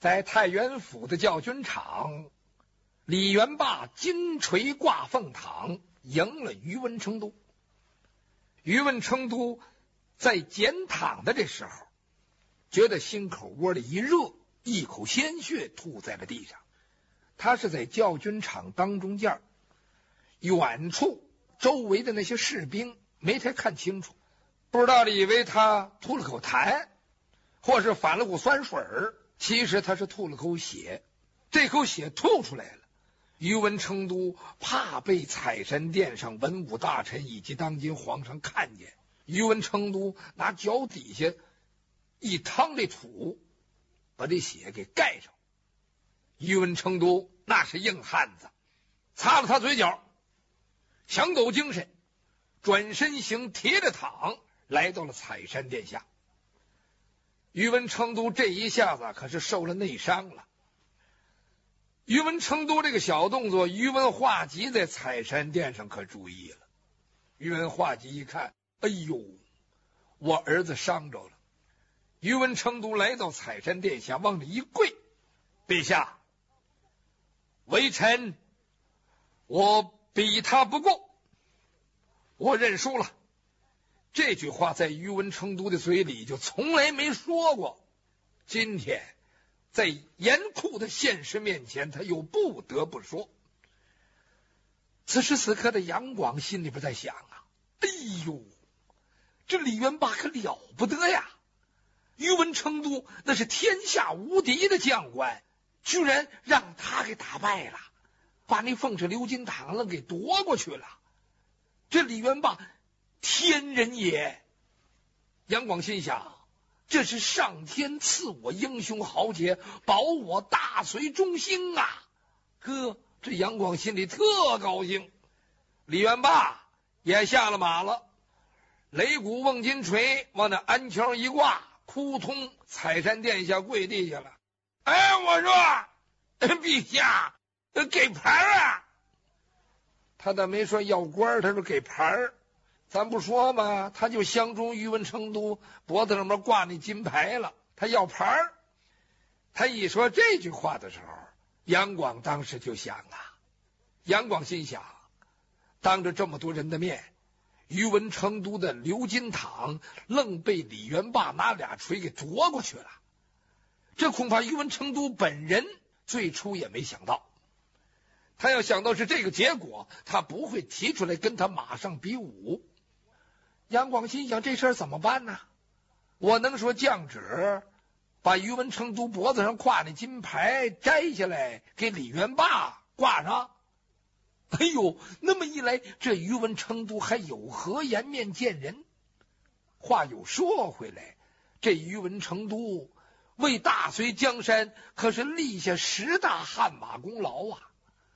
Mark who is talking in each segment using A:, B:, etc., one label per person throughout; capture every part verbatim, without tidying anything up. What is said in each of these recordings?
A: 在太原府的教军场，李元霸金锤挂凤堂，赢了于文成都。于文成都在检躺的这时候，觉得心口窝里一热，一口鲜血吐在了地上。他是在教军场当中间，远处周围的那些士兵没太看清楚，不知道的以为他吐了口痰，或是反了股酸水儿，其实他是吐了口血。这口血吐出来了，于文成都怕被采山殿上文武大臣以及当今皇上看见，于文成都拿脚底下一趟这土，把这血给盖上。于文成都那是硬汉子，擦了擦嘴角，想抖精神，转身行，贴着躺来到了采山殿下。于文成都这一下子可是受了内伤了。于文成都这个小动作，于文化及在采山殿上可注意了。于文化及一看，哎呦，我儿子伤着了。于文成都来到采山殿下，往里一跪，陛下，微臣我比他不过，我认输了。这句话在于文成都的嘴里就从来没说过，今天在严酷的现实面前，他又不得不说。此时此刻的杨广心里边在想啊，哎呦，这李元霸可了不得呀！于文成都那是天下无敌的将官，居然让他给打败了，把那凤翅鎏金堂子给夺过去了。这李元霸天人也！杨广心想，这是上天赐我英雄豪杰，保我大隋中兴啊！哥，这杨广心里特高兴。李元霸也下了马了，擂鼓瓮金锤往那鞍桥一挂，扑通采山殿下跪地下了。哎，我说陛下给牌啊！他倒没说要官，他说给牌。咱不说吗？他就相中于文成都脖子上面挂那金牌了，他要牌。他一说这句话的时候，杨广当时就想啊，杨广心想，当着这么多人的面，于文成都的鎏金堂愣被李元霸拿俩锤给夺过去了。这恐怕于文成都本人最初也没想到，他要想到是这个结果，他不会提出来跟他马上比武。杨广心想，这事儿怎么办呢？我能说降旨把于文成都脖子上挂那金牌摘下来给李元霸挂上？哎呦，那么一来，这于文成都还有何颜面见人？话又说回来，这于文成都为大隋江山可是立下十大汗马功劳啊！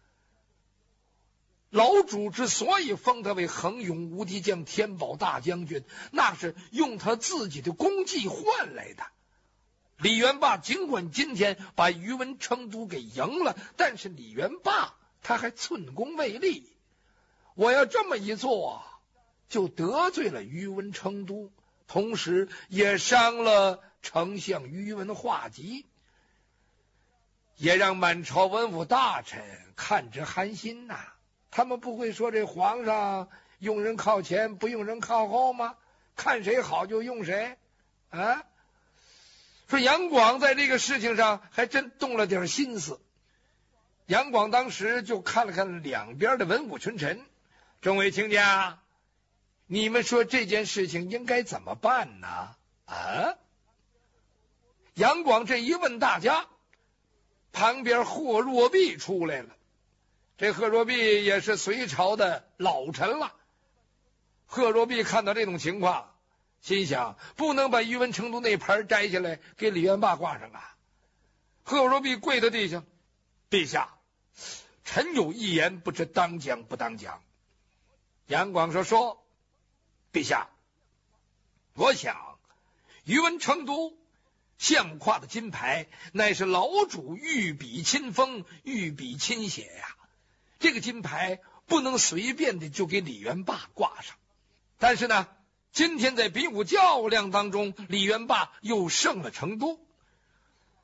A: 老主之所以封他为恒勇无敌将、天宝大将军，那是用他自己的功绩换来的。李元霸尽管今天把于文成都给赢了，但是李元霸他还寸功未立。我要这么一做，就得罪了于文成都，同时也伤了丞相于文化及，也让满朝文武大臣看之寒心呐、啊。他们不会说这皇上用人靠前，不用人靠后吗？看谁好就用谁啊！说杨广在这个事情上还真动了点心思。杨广当时就看了看两边的文武群臣，众位卿家，你们说这件事情应该怎么办呢？啊！杨广这一问大家，旁边霍若弼出来了。这贺若弼也是隋朝的老臣了。贺若弼看到这种情况，心想不能把于文成都那牌摘下来给李元霸挂上啊。贺若弼跪在地上，陛下，臣有一言，不知当讲不当讲。杨广说说，陛下，我想于文成都相跨的金牌，乃是老主御笔亲封，御笔亲写呀、啊。这个金牌不能随便的就给李元霸挂上，但是呢，今天在比武较量当中，李元霸又胜了成都，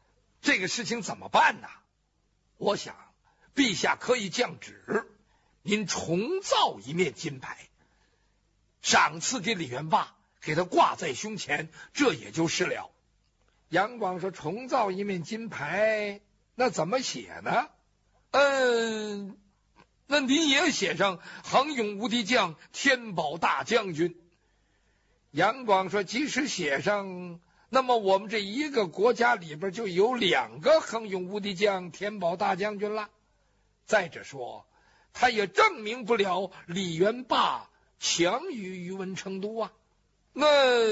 A: 这个事情怎么办呢？我想陛下可以降旨，您重造一面金牌，赏赐给李元霸，给他挂在胸前，这也就是了。杨广说，重造一面金牌，那怎么写呢？嗯，那您也写上恒勇无敌将，天宝大将军。杨广说，即使写上，那么我们这一个国家里边就有两个恒勇无敌将，天宝大将军了。再者说，他也证明不了李元霸强于宇文成都啊。那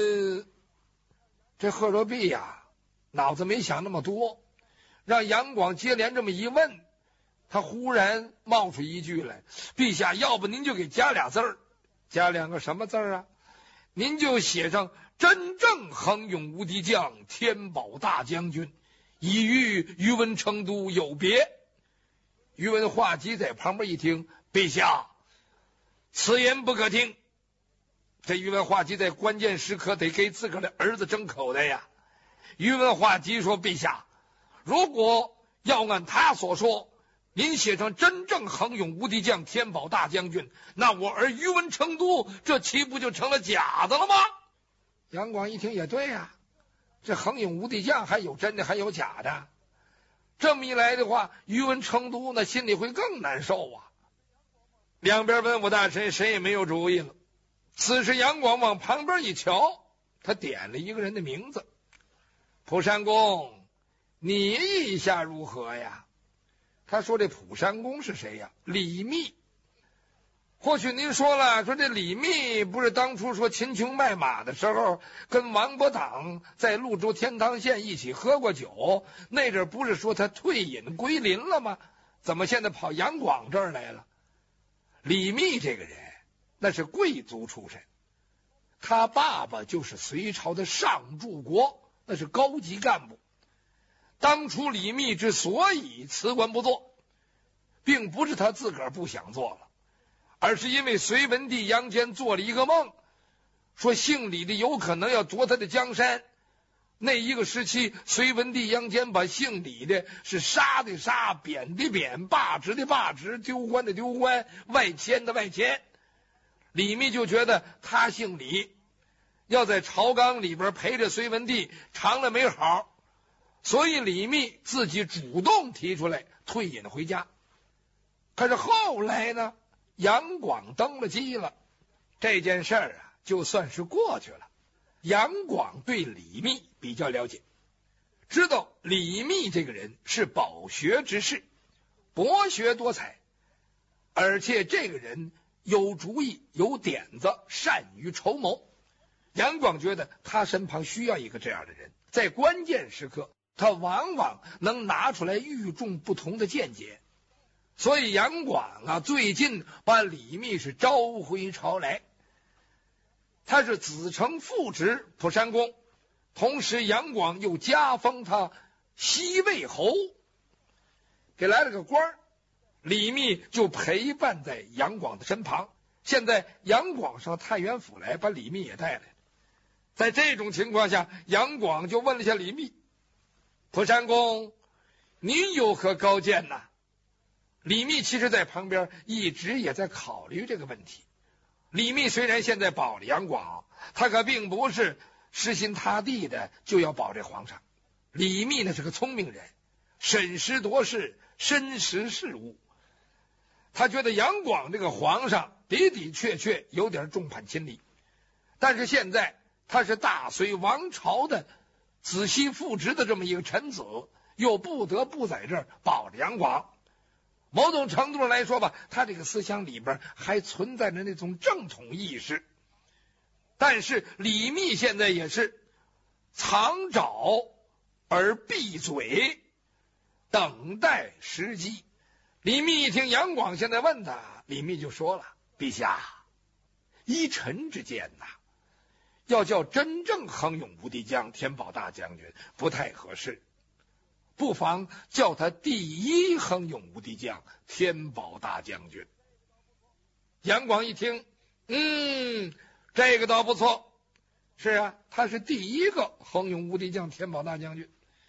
A: 这贺若弼呀，脑子没想那么多，让杨广接连这么一问，他忽然冒出一句来：陛下，要不您就给加俩字儿，加两个什么字儿啊？您就写上真正恒勇无敌将，天宝大将军，已与宇文成都有别。宇文化及在旁边一听，陛下，此言不可听。这宇文化及在关键时刻得给自个儿的儿子争口袋呀。宇文化及说，陛下，如果要按他所说，您写成真正恒勇无敌将，天宝大将军，那我儿宇文成都这岂不就成了假的了吗？杨广一听也对呀、啊，这恒勇无敌将还有真的还有假的，这么一来的话，宇文成都那心里会更难受啊。两边文武大臣谁也没有主意了。此时杨广往旁边一瞧，他点了一个人的名字：蒲山公，你意下如何呀？他说这蒲山公是谁呀？李密。或许您说了，说这李密不是当初说秦琼卖马的时候跟王伯党在潞州天堂县一起喝过酒，那阵不是说他退隐归林了吗？怎么现在跑杨广这儿来了？李密这个人那是贵族出身，他爸爸就是隋朝的上柱国，那是高级干部。当初李密之所以辞官不做，并不是他自个儿不想做了，而是因为隋文帝杨坚做了一个梦，说姓李的有可能要夺他的江山。那一个时期，隋文帝杨坚把姓李的是杀的杀，贬的贬，罢职的罢职，丢官的丢官，外迁的外迁。李密就觉得他姓李，要在朝纲里边陪着隋文帝长了没好，所以李密自己主动提出来退隐回家。可是后来呢，杨广登了基了，这件事儿啊就算是过去了。杨广对李密比较了解，知道李密这个人是饱学之士，博学多才，而且这个人有主意有点子，善于筹谋。杨广觉得他身旁需要一个这样的人，在关键时刻他往往能拿出来与众不同的见解。所以杨广啊，最近把李密是召回朝来，他是子承父职蒲山公，同时杨广又加封他西魏侯，给来了个官儿。李密就陪伴在杨广的身旁。现在杨广上太原府来，把李密也带来了。在这种情况下，杨广就问了一下李密：蒲山公，您有何高见呢？李密其实在旁边一直也在考虑这个问题。李密虽然现在保了杨广，他可并不是失心塌地的就要保这皇上。李密呢是个聪明人，审时度势，深识事物。他觉得杨广这个皇上的的确确有点众叛亲离，但是现在他是大隋王朝的子息父职的这么一个臣子，又不得不在这儿保着杨广。某种程度上来说吧，他这个思想里边还存在着那种正统意识。但是李密现在也是藏爪而闭嘴，等待时机。李密一听杨广现在问他，李密就说了：陛下，依臣之见呐，要叫真正恒勇无敌将，天宝大将军不太合适，不妨叫他第一恒勇无敌将，天宝大将军。杨广一听，嗯，这个倒不错。是啊，他是第一个恒勇无敌将，天宝大将军。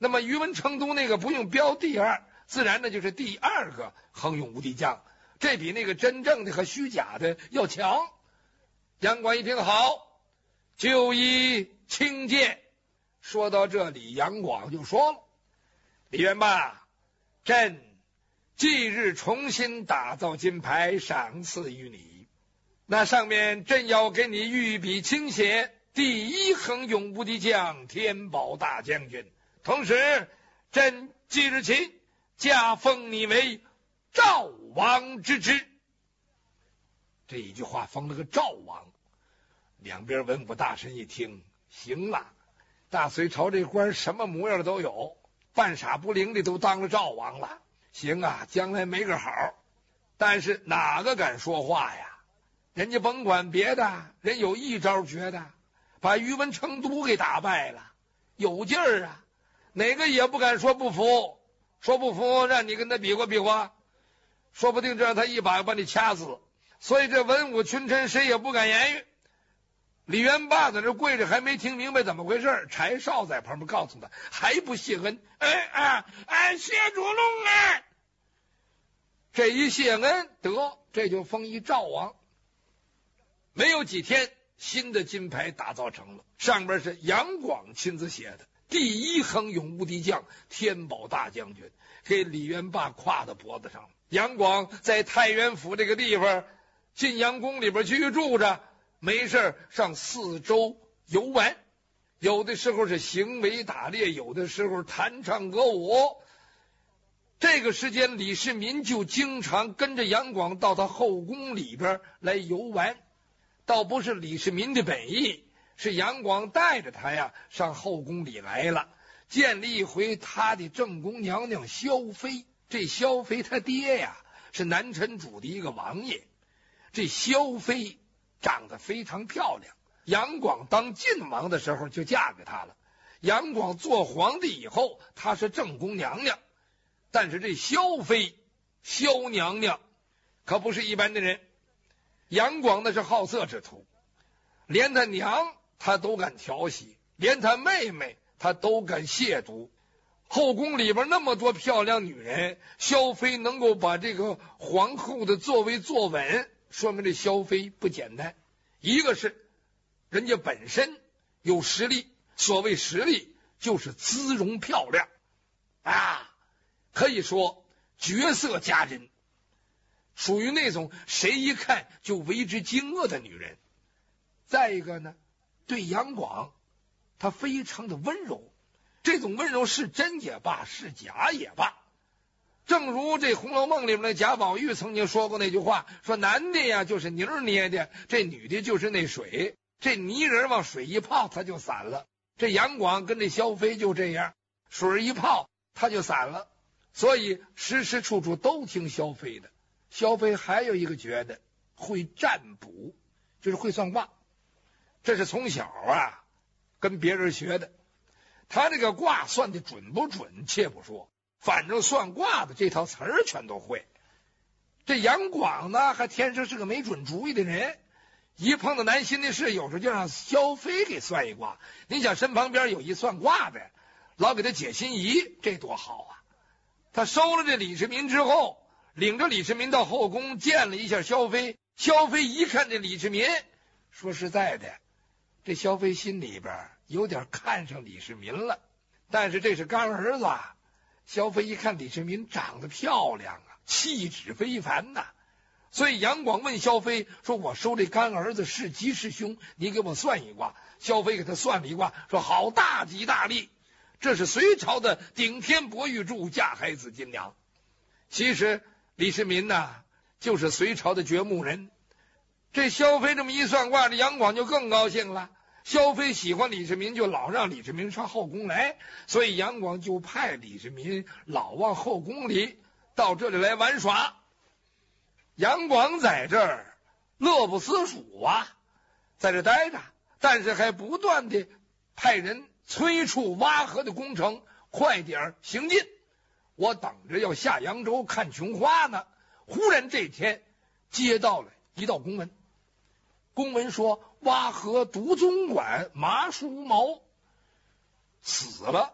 A: 那么宇文成都那个不用标第二，自然呢就是第二个横勇无敌将，这比那个真正的和虚假的要强。杨广一听好，就以轻剑。说到这里，杨广就说了：“李元霸，朕即日重新打造金牌，赏赐于你。那上面朕要给你御笔亲写第一横勇无敌将天宝大将军，同时朕即日起加封你为赵王之职。”这一句话封了个赵王。两边文武大臣一听，行了，大隋朝这官什么模样的都有，半傻不灵的都当了赵王了，行啊，将来没个好。但是哪个敢说话呀？人家甭管别的，人有一招绝的，把宇文成都给打败了，有劲儿啊，哪个也不敢说不服，说不服让你跟他比划比划，说不定这让他一把把你掐死。所以这文武群臣谁也不敢言语。李元霸在这跪着，还没听明白怎么回事，柴少在旁边告诉他，还不谢恩？哎哎哎，谢主隆恩。这一谢恩，得这就封一赵王。没有几天，新的金牌打造成了，上边是杨广亲自写的第一横勇无敌将天宝大将军，给李元霸挎到脖子上。杨广在太原府这个地方晋阳宫里边居住着，没事上四周游玩，有的时候是行为打猎，有的时候弹唱歌舞。这个时间李世民就经常跟着杨广到他后宫里边来游玩，倒不是李世民的本意，是杨广带着他呀上后宫里来了，见了一回他的正宫娘娘萧妃。这萧妃他爹呀是南陈主的一个王爷，这萧妃长得非常漂亮，杨广当晋王的时候就嫁给他了。杨广做皇帝以后，他是正宫娘娘，但是这萧妃萧娘娘可不是一般的人。杨广那是好色之徒，连他娘他都敢调戏，连他妹妹他都敢亵渎。后宫里边那么多漂亮女人，萧妃能够把这个皇后的座位坐稳，说明这萧妃不简单。一个是人家本身有实力，所谓实力就是姿容漂亮啊，可以说绝色佳人，属于那种谁一看就为之惊愕的女人。再一个呢，对杨广她非常的温柔，这种温柔是真也罢，是假也罢。正如这《红楼梦》里面的贾宝玉曾经说过那句话，说男的呀就是泥儿捏的，这女的就是那水，这泥人往水一泡它就散了。这杨广跟这萧妃就这样，水一泡它就散了，所以时时处处都听萧妃的。萧妃还有一个觉得会占卜，就是会算卦，这是从小啊跟别人学的。他这个卦算的准不准且不说，反正算卦的这套词儿全都会。这杨广呢还天生是个没准主意的人，一碰到难心的事，有时候就让萧妃给算一卦。你想身旁边有一算卦的，老给他解心疑，这多好啊。他收了这李世民之后，领着李世民到后宫见了一下萧妃。萧妃一看这李世民，说实在的，这萧妃心里边有点看上李世民了，但是这是干儿子。萧妃一看李世民长得漂亮啊，气质非凡呐、啊，所以杨广问萧妃说，我收这干儿子是吉是凶，你给我算一卦。萧妃给他算了一卦，说好大吉大利，这是隋朝的顶天博玉柱，嫁海子金娘。其实李世民呐、啊、就是隋朝的掘墓人。这萧妃这么一算卦，这杨广就更高兴了。萧妃喜欢李世民，就老让李世民上后宫来，所以杨广就派李世民老往后宫里到这里来玩耍。杨广在这儿乐不思蜀啊，在这待着，但是还不断的派人催促挖河的工程快点行进，我等着要下扬州看琼花呢。忽然这天接到了一道公文，公文说挖河独宗馆麻叔毛死了，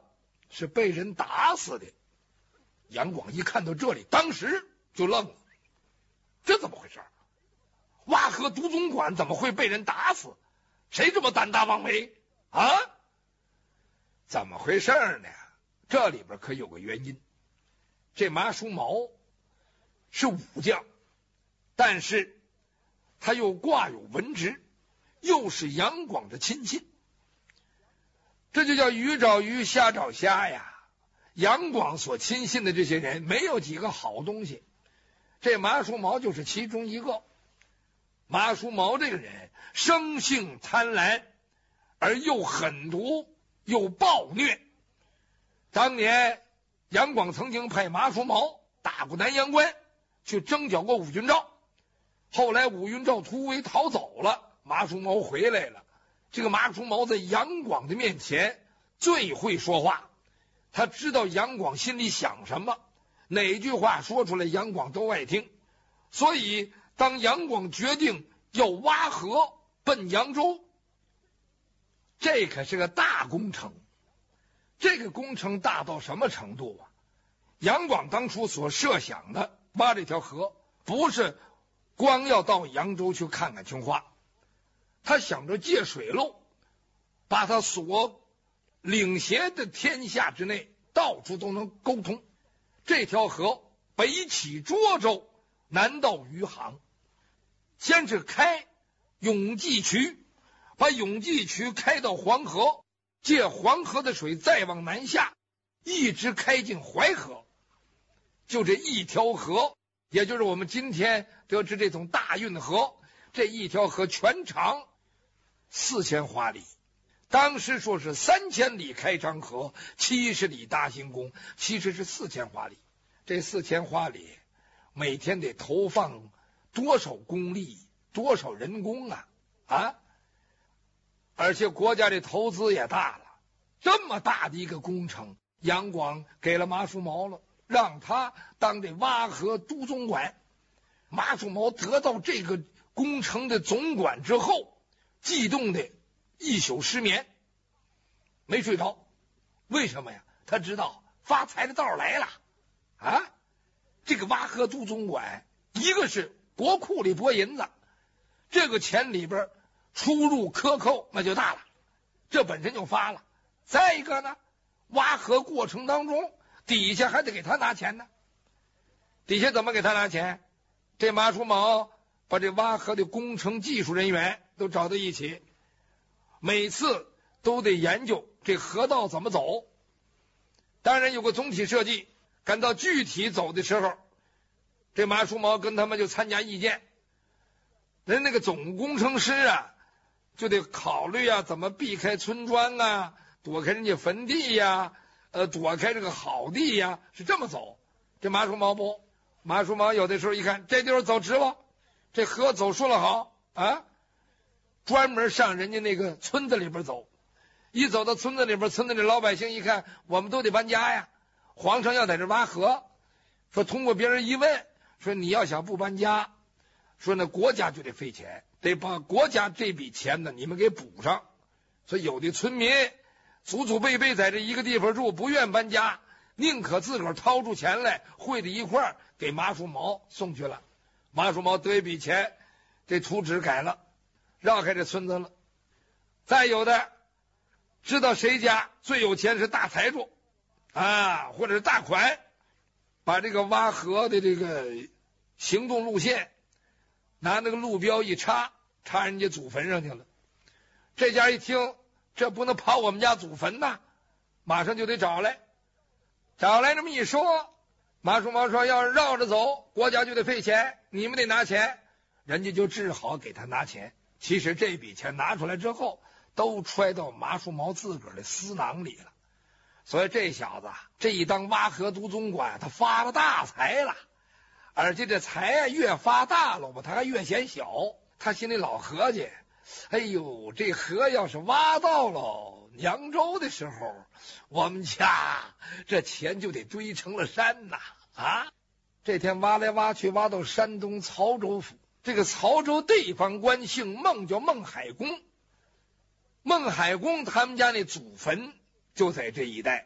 A: 是被人打死的。杨广一看到这里，当时就愣了，这怎么回事？挖河督总管怎么会被人打死？谁这么胆大妄为啊？怎么回事呢？这里边可有个原因。这马叔毛是武将，但是他又挂有文职，又是杨广的亲信，这就叫鱼找鱼，虾找虾呀。杨广所亲信的这些人没有几个好东西，这马叔毛就是其中一个。马叔毛这个人生性贪婪，而又狠毒又暴虐。当年杨广曾经派马叔毛打过南阳关，去征剿过武云照，后来武云照突围逃走了，马叔毛回来了。这个马叔毛在杨广的面前最会说话，他知道杨广心里想什么，哪句话说出来杨广都爱听。所以当杨广决定要挖河奔扬州，这可是个大工程。这个工程大到什么程度啊？杨广当初所设想的挖这条河，不是光要到扬州去看看情况，他想着借水路，把他所领衔的天下之内到处都能沟通。这条河北起涿州，南到余杭，先是开永济渠，把永济渠开到黄河，借黄河的水再往南下，一直开进淮河。就这一条河，也就是我们今天得知这种大运河，这一条河全长四千华里。当时说是三千里开张河，七十里大行宫，其实是四千华里。这四千华里每天得投放多少公力，多少人工啊啊！而且国家的投资也大了，这么大的一个工程，杨广给了马叔毛了，让他当这挖河督总管。马叔毛得到这个工程的总管之后，激动的一宿失眠，没睡着。为什么呀？他知道发财的道来了啊！这个挖河督总管，一个是国库里拨银子，这个钱里边出入克扣那就大了，这本身就发了。再一个呢，挖河过程当中底下还得给他拿钱呢。底下怎么给他拿钱？这马叔毛把这挖河的工程技术人员都找到一起，每次都得研究这河道怎么走。当然有个总体设计，赶到具体走的时候，这马叔毛跟他们就参加意见。人那个总工程师啊，就得考虑啊，怎么避开村庄啊，躲开人家坟地呀，呃，躲开这个好地呀，是这么走。这马叔毛不，马叔毛有的时候一看这地方走直了，这河走顺了好啊，专门上人家那个村子里边走。一走到村子里边，村子里老百姓一看，我们都得搬家呀，皇上要在这挖河，说通过别人一问，说你要想不搬家，说那国家就得费钱，得把国家这笔钱呢你们给补上。所以有的村民祖祖辈辈在这一个地方住，不愿搬家，宁可自个儿掏出钱来汇在一块儿给马叔毛送去了。马叔毛得一笔钱，这图纸改了，绕开这村子了。再有的知道谁家最有钱是大财主啊，或者是大款，把这个挖河的这个行动路线拿那个路标一插，插人家祖坟上去了。这家一听，这不能跑我们家祖坟呐，马上就得找来。找来这么一说，马叔毛说要绕着走，国家就得费钱，你们得拿钱。人家就只好给他拿钱。其实这笔钱拿出来之后，都揣到马叔毛自个儿的私囊里了。所以这小子这一当挖河督总管，他发了大财了。而且这财越发大了吧，他还越显小。他心里老合计，哎呦，这河要是挖到了扬州的时候，我们家这钱就得堆成了山呐！啊，这天挖来挖去，挖到山东曹州府。这个曹州地方官姓孟，叫孟海公。孟海公他们家那祖坟就在这一带。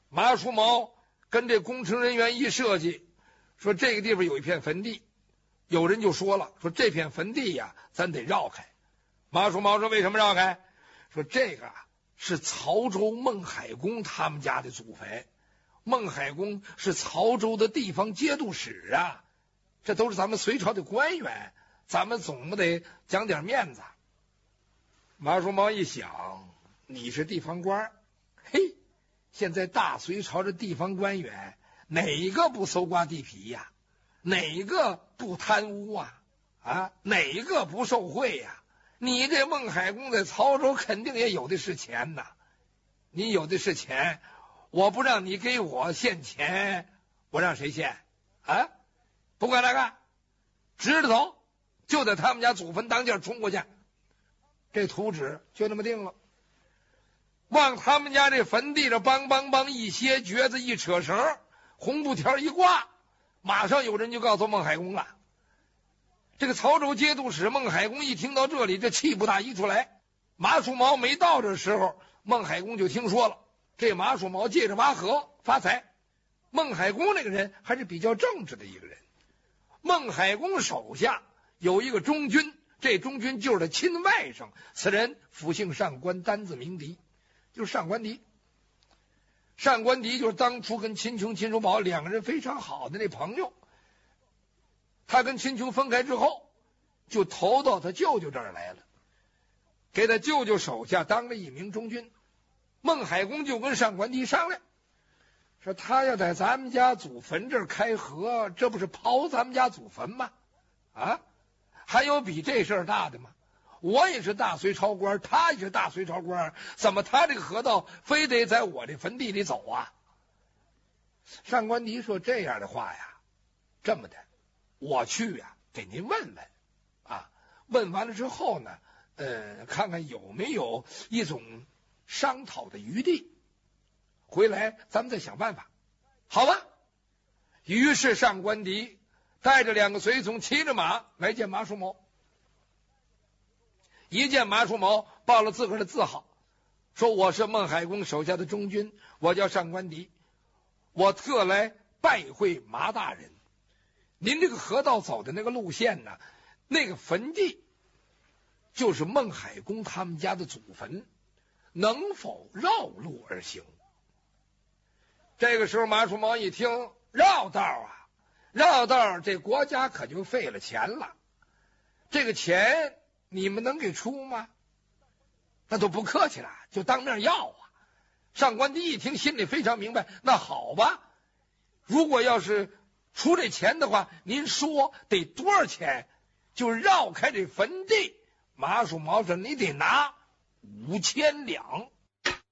A: 马叔毛跟这工程人员一设计，说这个地方有一片坟地，有人就说了，说这片坟地呀，咱得绕开。马叔毛说为什么绕开？说这个是曹州孟海公他们家的祖坟，孟海公是曹州的地方节度使啊，这都是咱们隋朝的官员，咱们总不得讲点面子。马叔毛一想，你是地方官，嘿，现在大隋朝的地方官员哪个不搜刮地皮呀、啊？哪个不贪污啊？啊，哪个不受贿呀、啊？你这孟海公在曹州肯定也有的是钱呐，你有的是钱，我不让你给我献钱，我让谁献啊？不管那个，直着走，就在他们家祖坟当间冲过去。这图纸就那么定了，往他们家这坟地上梆梆梆一歇橛子一扯绳，红布条一挂，马上有人就告诉孟海公了。这个曹州节度使孟海公一听到这里，这气不打一处来。马叔毛没到这时候，孟海公就听说了，这马叔毛借着挖河发财。孟海公那个人还是比较正直的一个人。孟海公手下有一个中军，这中军就是他亲外甥，此人府姓上官，单字明迪，就是上官迪。上官迪就是当初跟秦琼、秦叔宝两个人非常好的那朋友。他跟秦琼分开之后，就投到他舅舅这儿来了，给他舅舅手下当了一名中军。孟海公就跟上官迪商量，说他要在咱们家祖坟这儿开河，这不是刨咱们家祖坟吗？啊，还有比这事儿大的吗？我也是大隋朝官，他也是大隋朝官，怎么他这个河道非得在我这坟地里走啊？上官迪说这样的话呀，这么的，我去呀、啊，给您问问啊，问完了之后呢，呃，看看有没有一种商讨的余地，回来咱们再想办法，好吧？于是上官迪带着两个随从，骑着马来见马叔毛。一见马叔毛，报了自个儿的字号，说我是孟海公手下的中军，我叫上官迪，我特来拜会马大人。您这个河道走的那个路线呢，那个坟地就是孟海公他们家的祖坟，能否绕路而行？这个时候马叔毛一听，绕道啊，绕道，这国家可就费了钱了，这个钱你们能给出吗？那都不客气了，就当面要啊。上官迪一听，心里非常明白，那好吧，如果要是出这钱的话，您说得多少钱？就绕开这坟地。马叔毛说你得拿五千两。